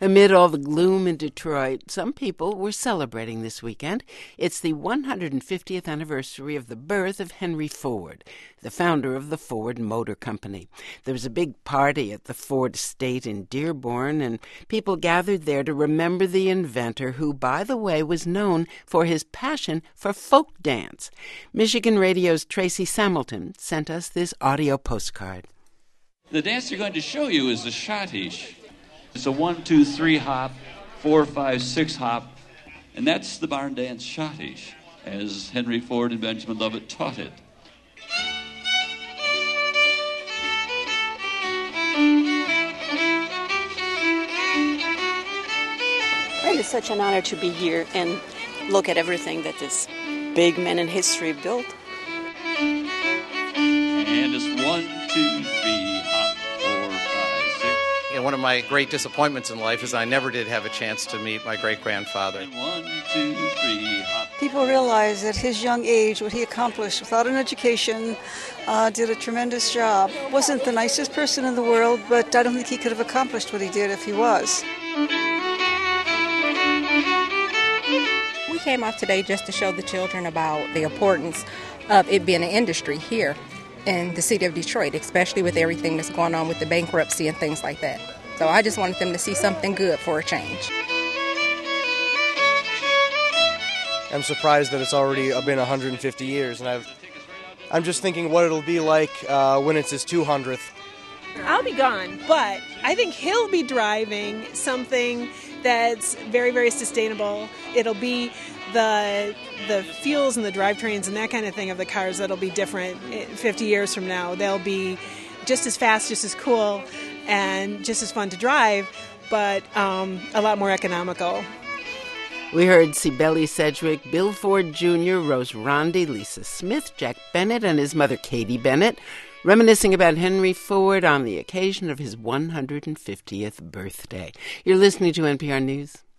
Amid all the gloom in Detroit, some people were celebrating this weekend. It's the 150th anniversary of the birth of Henry Ford, the founder of the Ford Motor Company. There was a big party at the Ford estate in Dearborn, and people gathered there to remember the inventor who, by the way, was known for his passion for folk dance. Michigan Radio's Tracy Samilton sent us this audio postcard. The dance they're going to show you is the schottische. It's a 1-2-3 hop, 4-5-6 hop, and that's the barn dance schottische, as Henry Ford and Benjamin Lovett taught it. It is such an honor to be here and look at everything that this big man in history built. And it's 1-2-3 hop, 4-5-6. One of my great disappointments in life is I never did have a chance to meet my great-grandfather. 1-2-3 hop. People realize at his young age what he accomplished without an education, did a tremendous job. Wasn't the nicest person in the world, but I don't think he could have accomplished what he did if he was. We came off today just to show the children about the importance of it being an industry here in the city of Detroit, especially with everything that's going on with the bankruptcy and things like that. So I just wanted them to see something good for a change. I'm surprised that it's already been 150 years, and I'm just thinking what it'll be like when it's his 200th. I'll be gone, but I think he'll be driving something that's very, very sustainable. It'll be the fuels and the drivetrains and that kind of thing of the cars that'll be different 50 years from now. They'll be just as fast, just as cool, and just as fun to drive, but a lot more economical. We heard Sibeli Sedgwick, Bill Ford Jr., Rose Rondi, Lisa Smith, Jack Bennett, and his mother Katie Bennett, reminiscing about Henry Ford on the occasion of his 150th birthday. You're listening to NPR News.